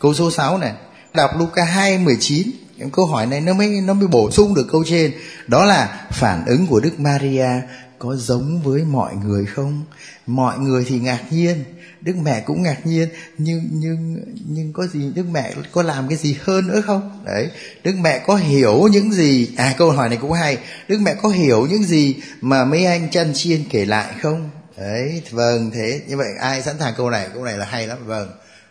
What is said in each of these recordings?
Câu số 6 này, đọc Luca 2:19. Câu hỏi này nó mới bổ sung được câu trên. Đó là phản ứng của Đức Maria có giống với mọi người không? Mọi người thì ngạc nhiên, Đức Mẹ cũng ngạc nhiên, nhưng có gì Đức Mẹ có làm cái gì hơn nữa không? Đấy, Đức Mẹ có hiểu những gì? Câu hỏi này cũng hay. Đức Mẹ có hiểu những gì mà mấy anh chăn chiên kể lại không? Đấy, vâng, thế như vậy ai sẵn sàng câu này? Câu này là hay lắm. Vâng.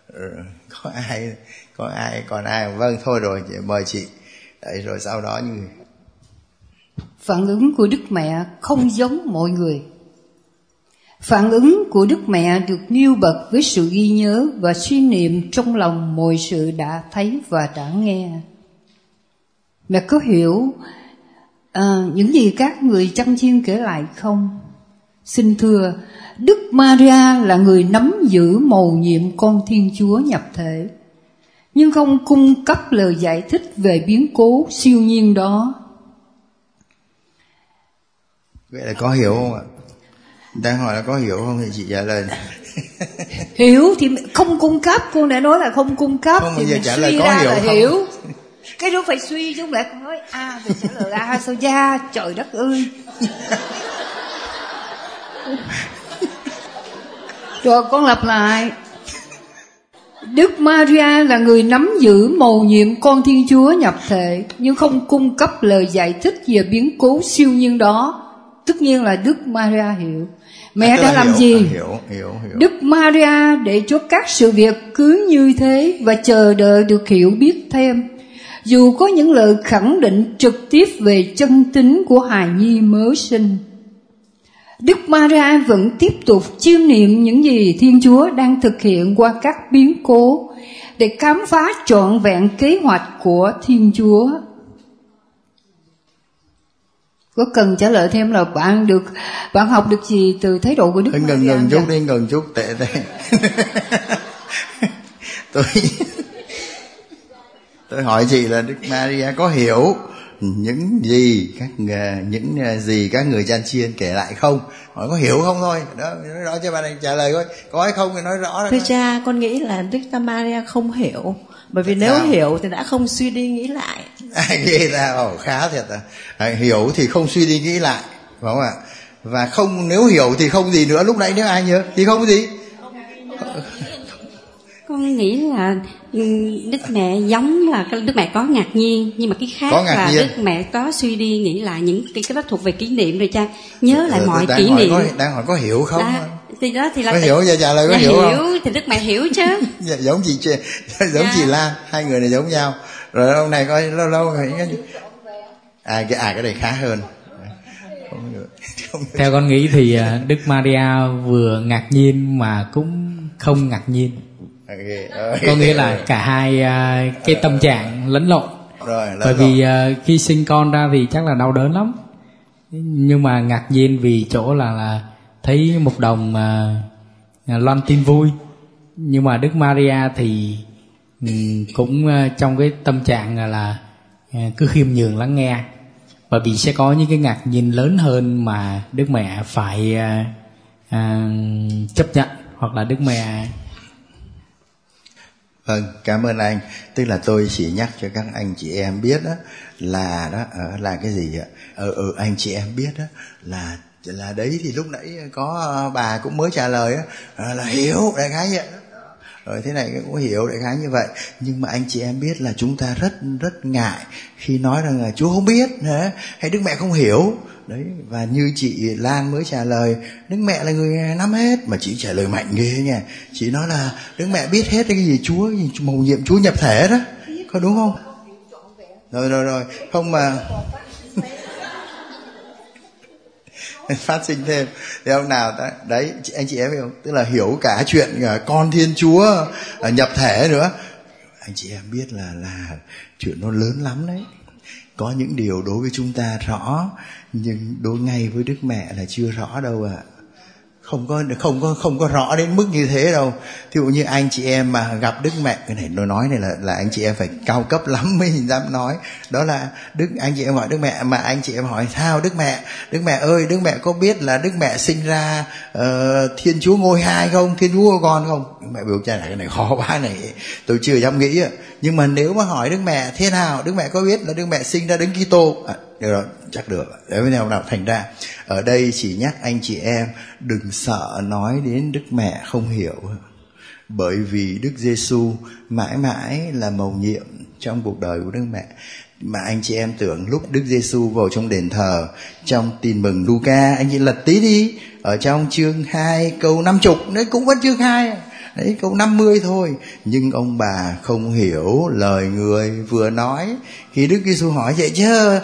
Có ai còn ai? Vâng, thôi rồi, mời chị. Đấy, rồi sau đó như phản ứng của Đức Mẹ không giống mọi người. Phản ứng của Đức Mẹ được nêu bật với sự ghi nhớ và suy niệm trong lòng mọi sự đã thấy và đã nghe. Mẹ có hiểu những gì các người chăn chiên kể lại không? Xin thưa, Đức Maria là người nắm giữ mầu nhiệm con Thiên Chúa nhập thể, nhưng không cung cấp lời giải thích về biến cố siêu nhiên đó. Vậy là có hiểu không ạ? Đang hỏi là có hiểu không thì chị trả lời. Hiểu thì không cung cấp, cô đã nói là không cung cấp. Không, thì mình trả suy lời có ra hiểu là không? hiểu. Cái đó phải suy chứ không lẽ con nói thì trả lời sao da, trời đất ơi. Rồi con lặp lại. Đức Maria là người nắm giữ mầu nhiệm con Thiên Chúa nhập thể, nhưng không cung cấp lời giải thích về biến cố siêu nhiên đó. Tất nhiên là Đức Maria hiểu. Mẹ đã làm gì? Hiểu. Đức Maria để cho các sự việc cứ như thế và chờ đợi được hiểu biết thêm. Dù có những lời khẳng định trực tiếp về chân tính của hài nhi mới sinh, Đức Maria vẫn tiếp tục chiêm nghiệm những gì Thiên Chúa đang thực hiện qua các biến cố để khám phá trọn vẹn kế hoạch của Thiên Chúa. Có cần trả lời thêm là bạn học được gì từ thái độ của Đức Maria? Ngừng chút tệ. Tôi hỏi chị là Đức Maria có hiểu những gì các người chăn chiên kể lại không? Hỏi có hiểu không thôi. Đó, nói rõ cho bạn này trả lời coi. Có hay không thì nói rõ ra. Thưa cha, con nghĩ là Đức Maria không hiểu. Bởi vì nếu hiểu thì đã không suy đi nghĩ lại. Ghê ra, khá thiệt hiểu thì không suy đi nghĩ lại, phải không ạ? Và không, nếu hiểu thì không gì nữa. Lúc nãy nếu ai nhớ thì không gì. Con nghĩ là Đức Mẹ giống là Đức Mẹ có ngạc nhiên, nhưng mà cái khác là Đức Mẹ có suy đi nghĩ lại những cái đó thuộc về kỷ niệm rồi cha. Nhớ lại mọi kỷ niệm. Đang hỏi có hiểu không? Thì đó thì là có hiểu, giờ trả lời có hiểu không? Thì Đức Mẹ hiểu chứ. Giống chị Lan, hai người này giống nhau. Rồi ông này coi lâu cái này khá hơn. Theo con nghĩ thì Đức Maria vừa ngạc nhiên mà cũng không ngạc nhiên. Có nghĩa là cả hai cái tâm trạng lẫn lộn. Bởi vì khi sinh con ra thì chắc là đau đớn lắm, nhưng mà ngạc nhiên vì chỗ là thấy một đồng loan tin vui. Nhưng mà Đức Maria thì cũng trong cái tâm trạng là cứ khiêm nhường lắng nghe, bởi vì sẽ có những cái ngạc nhiên lớn hơn mà Đức Mẹ phải chấp nhận, hoặc là Đức Mẹ. Vâng, cảm ơn anh. Tức là tôi chỉ nhắc cho các anh chị em biết đó là cái gì ạ? Anh chị em biết đó là đấy, thì lúc nãy có bà cũng mới trả lời đó, là hiểu đại khái vậy đó. Rồi thế này cũng hiểu đại khái như vậy. Nhưng mà anh chị em biết là chúng ta rất ngại khi nói rằng là Chúa không biết hay Đức Mẹ không hiểu. Đấy, và như chị Lan mới trả lời, Đức Mẹ là người nắm hết, mà chị trả lời mạnh ghê nha. Chị nói là Đức Mẹ biết hết cái gì Chúa, mầu nhiệm Chúa nhập thể đó, có đúng không? Rồi, không mà phát sinh thêm thì ông nào đấy anh chị em hiểu không? Tức là hiểu cả chuyện con Thiên Chúa nhập thể nữa. Anh chị em biết là chuyện nó lớn lắm đấy. Có những điều đối với chúng ta rõ, nhưng đối ngay với Đức Mẹ là chưa rõ đâu ạ. không có rõ đến mức như thế đâu. Thí dụ như anh chị em mà gặp Đức Mẹ, cái này nói này là anh chị em phải cao cấp lắm mới dám nói. Đó là anh chị em hỏi Đức Mẹ, mà anh chị em hỏi sao Đức Mẹ ơi, Đức Mẹ có biết là Đức Mẹ sinh ra Thiên Chúa ngôi 2 không, Thiên Chúa có con không? Đức Mẹ biểu cha này, cái này khó quá này, tôi chưa dám nghĩ. Nhưng mà nếu mà hỏi Đức Mẹ thế nào, Đức Mẹ có biết là Đức Mẹ sinh ra Đấng Kitô? Được rồi, chắc được. Đấy với nào thành ra ở đây chỉ nhắc anh chị em đừng sợ nói đến Đức Mẹ không hiểu, bởi vì Đức Giêsu mãi mãi là mầu nhiệm trong cuộc đời của Đức Mẹ. Mà anh chị em tưởng lúc Đức Giêsu vào trong đền thờ, trong Tin Mừng Luca, anh chị lật tí đi, ở trong chương 2 câu 50, đấy cũng vẫn chương 2, đấy câu 50 thôi. Nhưng ông bà không hiểu lời người vừa nói. Khi Đức Giêsu hỏi vậy chứ,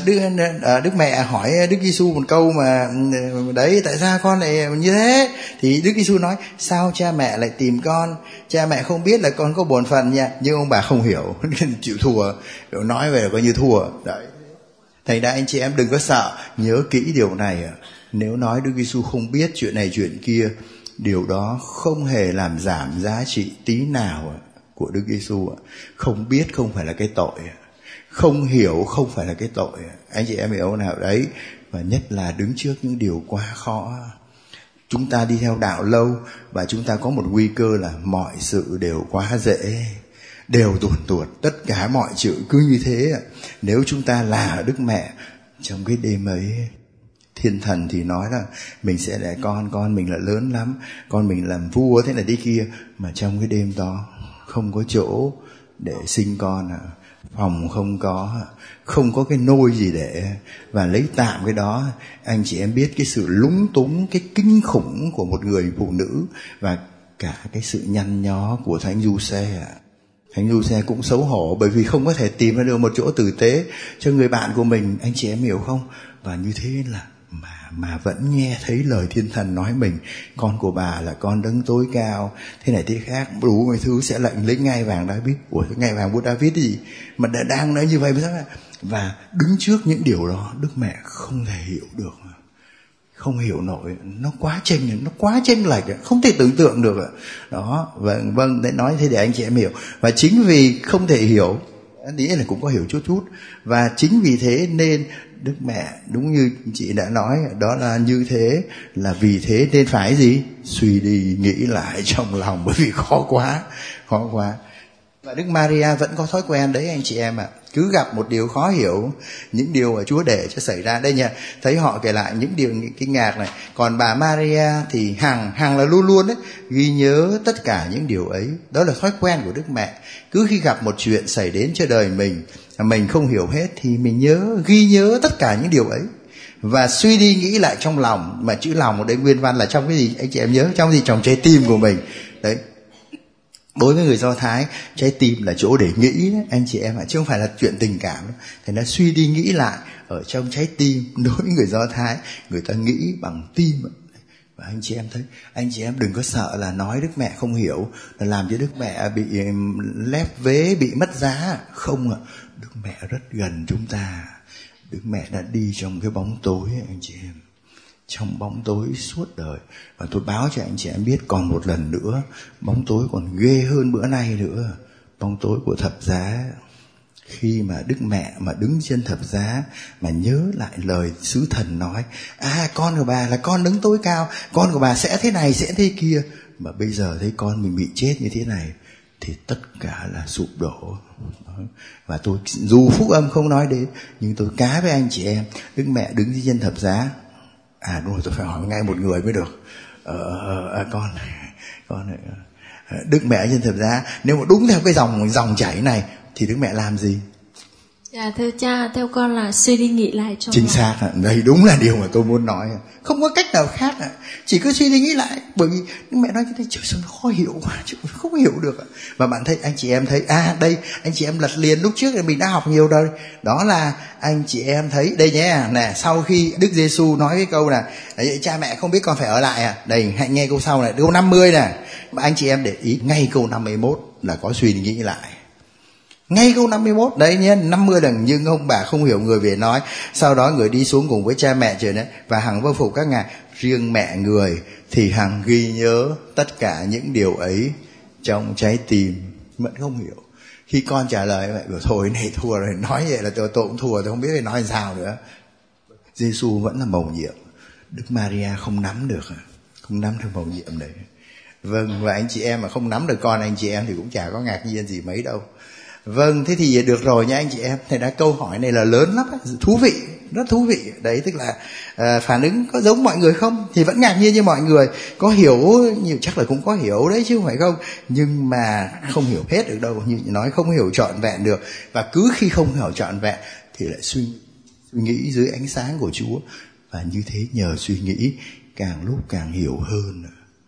Đức Mẹ hỏi Đức Giêsu một câu mà đấy, tại sao con lại như thế? Thì Đức Giêsu nói, sao cha mẹ lại tìm con? Cha mẹ không biết là con có bổn phận nha. Nhưng ông bà không hiểu, chịu thua, nói về là coi như thua. Đấy. Thành ra anh chị em đừng có sợ, nhớ kỹ điều này. Nếu nói Đức Giêsu không biết chuyện này chuyện kia, điều đó không hề làm giảm giá trị tí nào của Đức Giêsu. Không biết không phải là cái tội, không hiểu không phải là cái tội. Anh chị em hiểu nào đấy? Và nhất là đứng trước những điều quá khó. Chúng ta đi theo đạo lâu và chúng ta có một nguy cơ là mọi sự đều quá dễ, đều tuồn tuột, tất cả mọi chuyện cứ như thế. Nếu chúng ta là Đức Mẹ trong cái đêm ấy, Thiên Thần thì nói là mình sẽ đẻ con mình là lớn lắm, con mình làm vua thế này đi kia, mà trong cái đêm đó không có chỗ để sinh con, phòng không có cái nôi gì để, và lấy tạm cái đó. Anh chị em biết cái sự lúng túng, cái kinh khủng của một người phụ nữ, và cả cái sự nhăn nhó của Thánh Giuse. Thánh Giuse cũng xấu hổ bởi vì không có thể tìm ra được một chỗ tử tế cho người bạn của mình. Anh chị em hiểu không? Và như thế là mà vẫn nghe thấy lời Thiên Thần nói mình, con của bà là con Đấng tối cao, thế này thế khác, đủ mọi thứ, sẽ lệnh lấy ngai vàng David. Ủa, ngai vàng vua David gì mà đang nói như vậy mới sao? Và đứng trước những điều đó, Đức Mẹ không thể hiểu được, không hiểu nổi, nó quá chênh lệch, không thể tưởng tượng được đó. Vâng, để nói thế để anh chị em hiểu. Và chính vì không thể hiểu, nghĩa là cũng có hiểu chút, và chính vì thế nên Đức Mẹ, đúng như chị đã nói, đó là như thế, là vì thế nên phải gì? Suy đi nghĩ lại trong lòng, bởi vì khó quá. Và Đức Maria vẫn có thói quen đấy anh chị em ạ. Cứ gặp một điều khó hiểu, những điều mà Chúa để cho xảy ra đây nha, thấy họ kể lại những điều kinh ngạc này. Còn bà Maria thì hằng là luôn đấy, ghi nhớ tất cả những điều ấy. Đó là thói quen của Đức Mẹ. Cứ khi gặp một chuyện xảy đến cho đời mình không hiểu hết, thì mình ghi nhớ tất cả những điều ấy, và suy đi nghĩ lại trong lòng. Mà chữ lòng ở đây nguyên văn là trong cái gì anh chị em nhớ? Trong gì? Trong trái tim của mình đấy. Đối với người Do Thái, trái tim là chỗ để nghĩ đấy, anh chị em ạ, chứ không phải là chuyện tình cảm. Thế nên suy đi nghĩ lại ở trong trái tim. Đối với người Do Thái, người ta nghĩ bằng tim. Và anh chị em thấy, anh chị em đừng có sợ là nói Đức Mẹ không hiểu là làm cho Đức Mẹ bị lép vế, bị mất giá. Không ạ, Đức Mẹ rất gần chúng ta. Đức Mẹ đã đi trong cái bóng tối anh chị em, trong bóng tối suốt đời. Và tôi báo cho anh chị em biết còn một lần nữa, bóng tối còn ghê hơn bữa nay nữa, bóng tối của thập giá. Khi mà Đức Mẹ mà đứng trên thập giá mà nhớ lại lời sứ thần nói, con của bà là con Đấng tối cao, con của bà sẽ thế này sẽ thế kia, mà bây giờ thấy con mình bị chết như thế này, thì tất cả là sụp đổ. Và tôi dù phúc âm không nói đến, nhưng tôi cá với anh chị em, Đức Mẹ đứng trên thập giá. Đúng rồi, tôi phải hỏi ngay một người mới được. Con Đức Mẹ trên thập giá, nếu mà đúng theo cái dòng chảy này thì Đức Mẹ làm gì? Dạ thưa cha, theo con là suy đi nghĩ lại trong chính xác. Đây đúng là điều mà tôi muốn nói. Không có cách nào khác, chỉ cứ suy đi nghĩ lại. Bởi vì Đức Mẹ nói như thế, trời sao nó khó hiểu quá, không hiểu được. Và bạn thấy, anh chị em thấy, đây anh chị em lật liền lúc trước thì mình đã học nhiều rồi. Đó là anh chị em thấy đây nhé, nè, sau khi Đức Giêsu nói cái câu là cha mẹ không biết con phải ở lại đây, hãy nghe câu sau này, câu 50 nè. Mà anh chị em để ý ngay câu 51 là có suy nghĩ lại. Ngay câu 51 đấy nhé, 50 lần nhưng ông bà không hiểu người về nói. Sau đó người đi xuống cùng với cha mẹ trời đấy và hằng vâng phục các ngài. Riêng mẹ người thì hằng ghi nhớ tất cả những điều ấy trong trái tim, vẫn không hiểu. Khi con trả lời vậy, bảo thôi này thua rồi, nói vậy là tôi cũng thua, tôi không biết phải nói làm sao nữa. Giê-xu vẫn là mầu nhiệm, Đức Maria không nắm được mầu nhiệm đấy. Vâng, và anh chị em mà không nắm được con anh chị em thì cũng chả có ngạc nhiên gì mấy đâu. Vâng, thế thì được rồi nha anh chị em. Thế đã câu hỏi này là lớn lắm, thú vị, rất thú vị. Đấy, tức là phản ứng có giống mọi người không? Thì vẫn ngạc nhiên như mọi người. Có hiểu nhiều, chắc là cũng có hiểu đấy chứ không phải không. Nhưng mà không hiểu hết được đâu. Như nói không hiểu trọn vẹn được. Và cứ khi không hiểu trọn vẹn thì lại suy nghĩ dưới ánh sáng của Chúa. Và như thế nhờ suy nghĩ càng lúc càng hiểu hơn.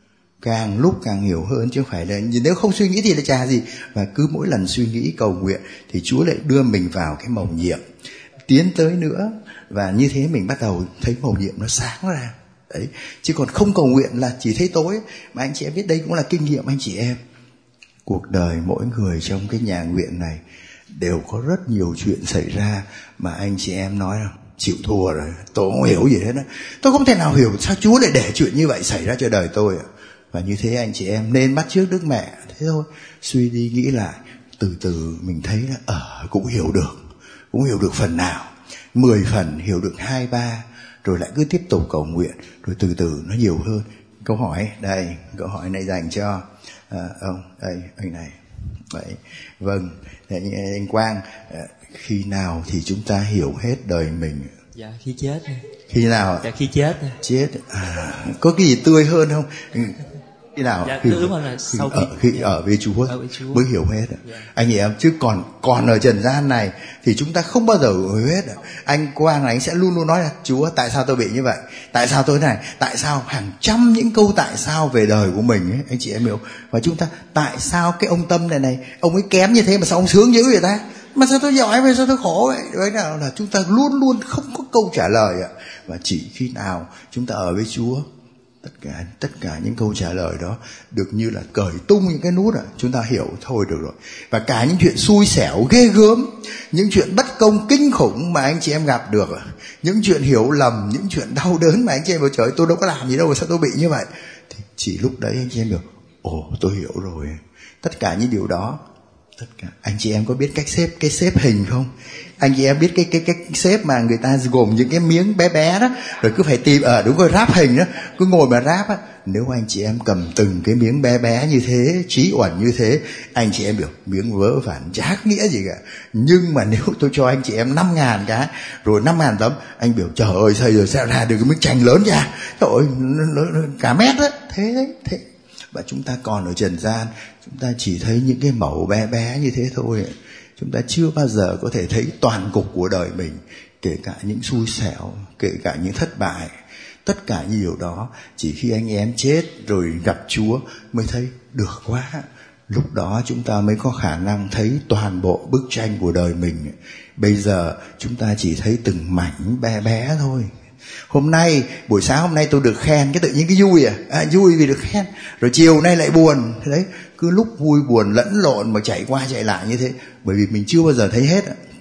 Càng lúc càng hiểu hơn, chứ không phải là nếu không suy nghĩ thì là chả gì. Và cứ mỗi lần suy nghĩ cầu nguyện thì Chúa lại đưa mình vào cái mầu nhiệm, tiến tới nữa. Và như thế mình bắt đầu thấy mầu nhiệm nó sáng ra đấy. Chứ còn không cầu nguyện là chỉ thấy tối. Mà anh chị em biết đây cũng là kinh nghiệm anh chị em. Cuộc đời mỗi người trong cái nhà nguyện này đều có rất nhiều chuyện xảy ra mà anh chị em nói rằng chịu thua rồi, tôi không hiểu gì hết đó. Tôi không thể nào hiểu sao Chúa lại để chuyện như vậy xảy ra cho đời tôi. Và như thế anh chị em nên bắt chước Đức Mẹ. Thế thôi, suy đi nghĩ lại, từ từ mình thấy là cũng hiểu được phần nào, 10 phần hiểu được 2-3, rồi lại cứ tiếp tục cầu nguyện, rồi từ từ nó nhiều hơn. Câu hỏi này dành cho ông đây, anh này. Vậy, vâng, anh Quang, khi nào thì chúng ta hiểu hết đời mình? Dạ, khi chết. Khi nào? Dạ, khi chết. Chết. Có cái gì tươi hơn không? Khi nào? Dạ, đúng rồi, là sau khi ở với Chúa mới hiểu hết. Anh em, chứ còn ở trần gian này thì chúng ta không bao giờ hiểu hết. Anh Quang này anh sẽ luôn luôn nói là Chúa tại sao tôi bị như vậy, tại sao tôi thế này, tại sao, hàng trăm những câu tại sao về đời của mình ấy, anh chị em hiểu. Và chúng ta tại sao cái ông Tâm này ông ấy kém như thế mà sao ông sướng dữ vậy ta, mà sao tôi giỏi vậy, sao tôi khổ vậy. Đấy là chúng ta luôn luôn không có câu trả lời ạ. Và chỉ khi nào chúng ta ở với Chúa, tất cả những câu trả lời đó được như là cởi tung những cái nút chúng ta hiểu thôi được rồi. Và cả những chuyện xui xẻo ghê gớm, những chuyện bất công kinh khủng mà anh chị em gặp được, những chuyện hiểu lầm, những chuyện đau đớn mà anh chị em bảo trời tôi đâu có làm gì đâu, sao tôi bị như vậy, thì chỉ lúc đấy anh chị em được tôi hiểu rồi. Tất cả những điều đó, tất cả anh chị em có biết cách xếp hình không? Anh chị em biết cái xếp mà người ta gồm những cái miếng bé bé đó, rồi cứ phải tìm đúng rồi, ráp hình đó, cứ ngồi mà ráp á. Nếu anh chị em cầm từng cái miếng bé bé như thế, trí uẩn như thế, anh chị em biểu miếng vớ vẩn chả nghĩa gì cả. Nhưng mà nếu tôi cho anh chị em 5.000 cái, rồi 5.000 tấm, anh biểu trời ơi sao giờ sẽ ra được cái miếng tranh lớn ra, trời ơi cả mét á. Thế và chúng ta còn ở trần gian, chúng ta chỉ thấy những cái mẩu bé bé như thế thôi. Chúng ta chưa bao giờ có thể thấy toàn cục của đời mình, kể cả những xui xẻo, kể cả những thất bại. Tất cả những điều đó chỉ khi anh em chết rồi gặp Chúa mới thấy được quá. Lúc đó chúng ta mới có khả năng thấy toàn bộ bức tranh của đời mình. Bây giờ chúng ta chỉ thấy từng mảnh bé bé thôi. Buổi sáng hôm nay tôi được khen, cái tự nhiên cái vui vì được khen. Rồi chiều nay lại buồn. Đấy, cứ lúc vui buồn lẫn lộn mà chạy qua chạy lại như thế. Bởi vì mình chưa bao giờ thấy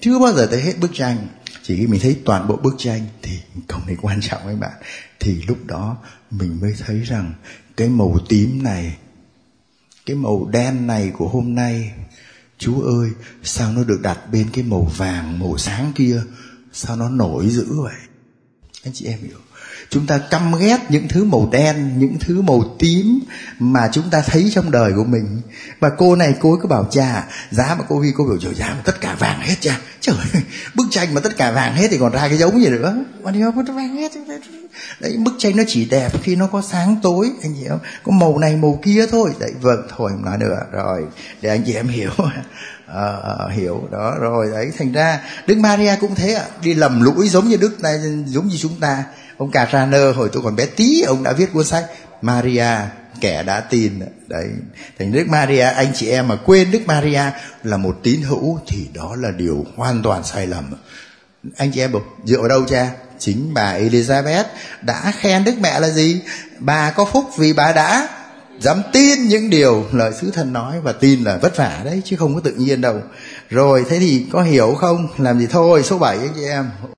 hết bức tranh. Chỉ khi mình thấy toàn bộ bức tranh thì không thấy quan trọng các bạn. Thì lúc đó mình mới thấy rằng cái màu tím này, cái màu đen này của hôm nay, Chúa ơi, sao nó được đặt bên cái màu vàng, màu sáng kia, sao nó nổi dữ vậy? Anh chị em hiểu, chúng ta căm ghét những thứ màu đen, những thứ màu tím mà chúng ta thấy trong đời của mình. Và cô này cô ấy cứ bảo cha, giá mà cô ghi cô biểu trời giá mà tất cả vàng hết cha. Trời ơi, bức tranh mà tất cả vàng hết thì còn ra cái giống gì nữa. Mà điều mà vàng hết. Đấy, bức tranh nó chỉ đẹp khi nó có sáng tối, anh chị em, có màu này màu kia thôi. Đấy, vâng, thôi không nói nữa rồi, để anh chị em hiểu. Hiểu đó rồi. Đấy, thành ra Đức Maria cũng thế ạ, đi lầm lũi giống như chúng ta. Ông Carraner hồi tôi còn bé tí, ông đã viết cuốn sách Maria kẻ đã tin. Đấy, thành Đức Maria, anh chị em mà quên Đức Maria là một tín hữu thì đó là điều hoàn toàn sai lầm. Anh chị em bảo dựa ở đâu cha? Chính bà Elizabeth đã khen Đức Mẹ là gì? Bà có phúc vì bà đã dám tin những điều lời sứ thần nói, và tin là vất vả đấy chứ không có tự nhiên đâu. Rồi thế thì có hiểu không? Làm gì thôi. Số 7 anh chị em.